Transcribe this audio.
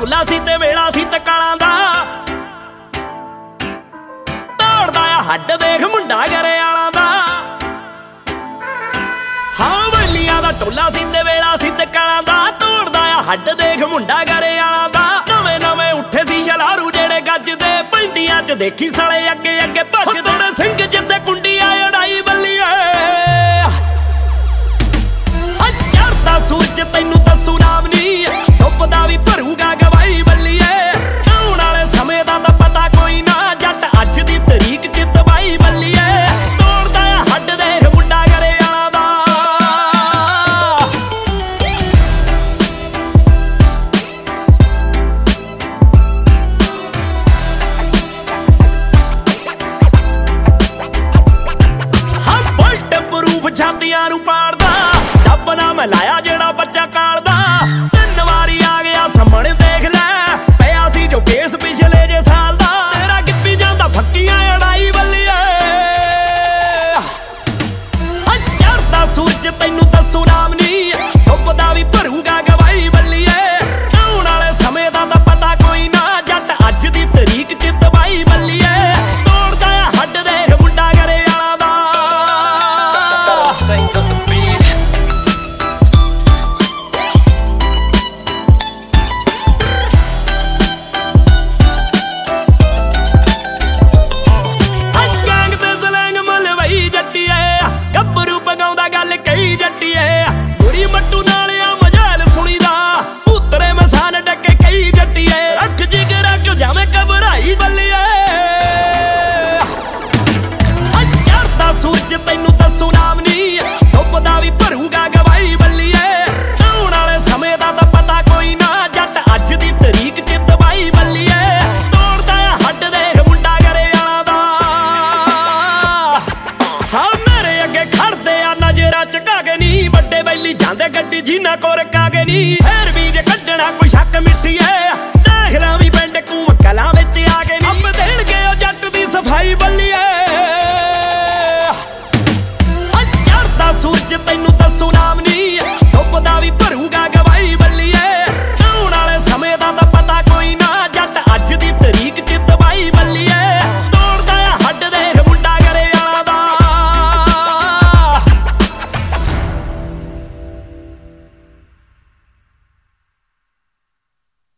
ਢੋਲਾ ਸੀ ਤੇ ਵੇਲਾ ਸੀ ਤਕਾਲਾਂ ਦਾ। ਦੌੜਦਾ ਆ ਹੱਡ ਦੇਖ ਮੁੰਡਾ ਗਰੇ ਵਾਲਾਂ ਦਾ। ਹਾਂ ਵਲੀਆਂ ਦਾ ਢੋਲਾ ਸੀ ਤੇ ਵੇਲਾ ਸੀ ਤਕਾਲਾਂ ਦਾ। ਦੌੜਦਾ ਆ ਹੱਡ ਦੇਖ ਮੁੰਡਾ ਗਰੇ ਵਾਲਾਂ ਦਾ। ਨਵੇਂ ਨਵੇਂ ਉੱਠੇ ਸੀ ਛਲਾਰੂ ਜਿਹੜੇ ਗੱਜਦੇ ਪੈਂਦੀਆਂ ਚ ਦੇਖੀ ਸਾਲੇ ਅੱਗੇ ਅੱਗੇ ਭੱਜਦੇ। ਤੇਰੇ ਸਿੰਘ ਜਿੱਤੇ ਕੁੰਡੀਆਂ ਅੜਾਈ ਬੱਲੀਏ ਚੜ੍ਹਦਾ ਸੂਰਜ ਤੈਨੂੰ ਦੱਸੂ ਨਾਮ ਨੀ। ਡੁੱਬਦਾ ਵੀ ਭਰੂਗਾ ਗਵਾਈ ਬੱਲੀਏ। ਆਉਣ ਵਾਲੇ ਸਮੇਂ ਦਾ ਤਾਂ ਪਤਾ ਕੋਈ ਨਾ। ਜੱਟ ਅੱਜ ਦੀ ਤਰੀਕ ਚ ਤਬਾਈ ਬੱਲੀਏ। ਤੋੜਦਾ ਆ ਹੱਡ ਦੇਖ ਮੁੰਡਾ ਗਰੇ ਵਾਲਾਂ ਦਾ। ਹਾਂ ਬੁਲਟ ਪ੍ਰੂਫ ਛਾਤੀਆਂ ਨੂੰ ਪਾੜਦਾ। ਡੱਬ ਨਾ ਮਿਲਾਇਆ ਜਿਹੜਾ ਬੱਚਾ ਕਾਲਦਾ। 3 ਵਾਰੀ ਆ ਗਿਆ ਸਾਹਮਣੇ ਦੇਖ ਲੈ। ਪਿਆ ਸੀ ਜੋ ਕੇਸ ਪਿਛਲੇ ਜੇ ਸਾਲ ਦਾ। ਤੇਰਾ ਕਿੱਪੀ ਜਾਂਦਾ ਫੱਕੀਆਂ ਅੜਾਈ ਬੱਲੀਏ। ਚੜ੍ਹਦਾ ਸੂਰਜ ਤੈਨੂੰ ਦੱਸੂ ਨਾਮ ਨੀ। ਡੁੱਬਦਾ ਵੀ ਭਰੂਗਾ ਗਵਾਈ ਬੱਲੀਏ। ਆਉਣ ਵਾਲੇ ਸਮੇਂ ਦਾ ਤਾਂ ਪਤਾ ਕੋਈ ਨਾ। ਜੱਟ ਅੱਜ ਦੀ ਤਰੀਕ ਚ ਤਬਾਈ ਬੱਲੀਏ। ਤੋੜਦਾ ਆ ਹੱਡ ਦੇਖ ਮੁੰਡਾ ਗਰੇ ਵਾਲਾਂ ਦਾ। ਗੱਭਰੂ ਪਗਾਉਂਦਾ ਗੱਲ ਕਈ ਜੱਟੀਏ। ਬੁਰੀ ਮੱਟੂ ਨਾਲ ਆ ਮਜਾਲ ਸੁਣੀਦਾ। ਉਤਰੇ ਮਸਾਨ ਡੱਕੇ ਕਈ ਜੱਟੀਏ। ਰੱਖ ਜਿਗਰਾ ਕਿਉਂ ਜਾਵੇਂ ਘਬਰਾਈ ਬੱਲੀਏ। ਚੜ੍ਹਦਾ ਸੂਰਜ ਤੈਨੂੰ ਦੱਸੂ ਨਾਮ ਨੀ। ਡੁੱਬਦਾ ਵੀ ਭਰੂਗਾ ਗਵਾਈ ਬੱਲੀਏ। ਆਉਣ ਵਾਲੇ ਸਮੇਂ ਦਾ ਤਾਂ ਪਤਾ ਕੋਈ ਨਾ। ਜੱਟ ਅੱਜ ਦੀ ਤਰੀਕ ਚ ਤਬਾਈ ਬੱਲੀਏ। ਤੋੜਦਾ ਆ ਹੱਡ ਦੇਖ ਮੁੰਡਾ ਗਰੇ ਵਾਲਾਂ ਦਾ। ਹਾਂ ਮੇਰੇ ਅੱਗੇ ਖੜਦੇ ਆ ਨਜ਼ਰਾਂ ਝੁਕਾ ਕੇ ਨੀ। ਵੱਡੇ ਬੈਲੀ ਜਾਂਦੇ ਗੱਡੀ ਜੀਨਾ ਕੋਰ ਕਾਗੇ ਨੀ। ਫੇਰ ਵੀ ਜੇ ਕੱਢਣਾ ਕੋਈ ਸ਼ੱਕ